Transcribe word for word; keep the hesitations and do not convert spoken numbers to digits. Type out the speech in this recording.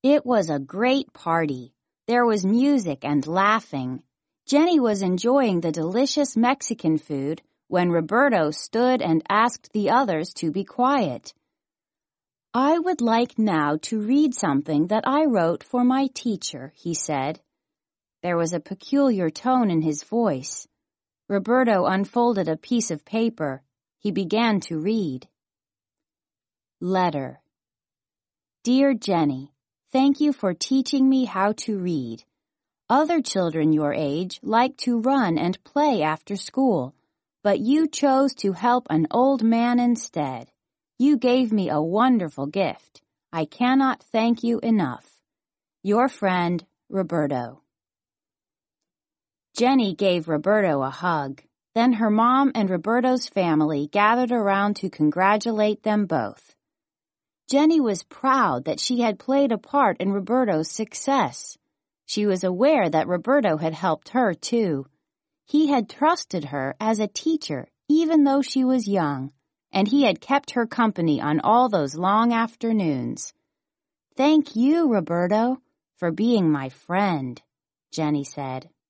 It was a great party. There was music and laughing. Jenny was enjoying the delicious Mexican food when Roberto stood and asked the others to be quiet. "I would like now to read something that I wrote for my teacher," he said. There was a peculiar tone in his voice. Roberto unfolded a piece of paper. He began to read. Letter. Dear Jenny, thank you for teaching me how to read. Other children your age like to run and play after school, but you chose to help an old man instead. You gave me a wonderful gift. I cannot thank you enough. Your friend, Roberto. Jenny gave Roberto a hug. Then her mom and Roberto's family gathered around to congratulate them both. Jenny was proud that she had played a part in Roberto's success. She was aware that Roberto had helped her, too. He had trusted her as a teacher, even though she was young, and he had kept her company on all those long afternoons. Thank you, Roberto, for being my friend, Jenny said.